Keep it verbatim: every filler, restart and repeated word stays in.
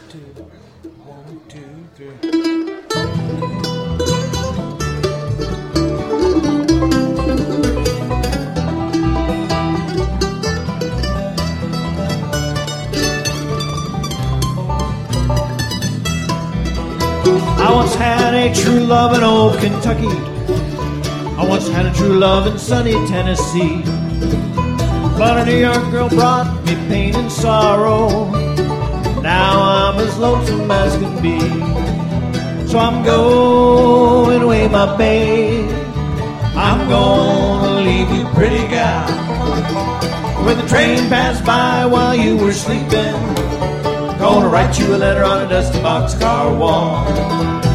two, one, two, three. I once had a true love in old Kentucky. I once had a true love in sunny Tennessee. But a New York girl brought me pain and sorrow. Now I'm as lonesome as can be. So I'm going away, my babe. I'm gonna leave you, pretty gal. When the train passed by while you were sleeping, gonna write you a letter on a dusty boxcar wall.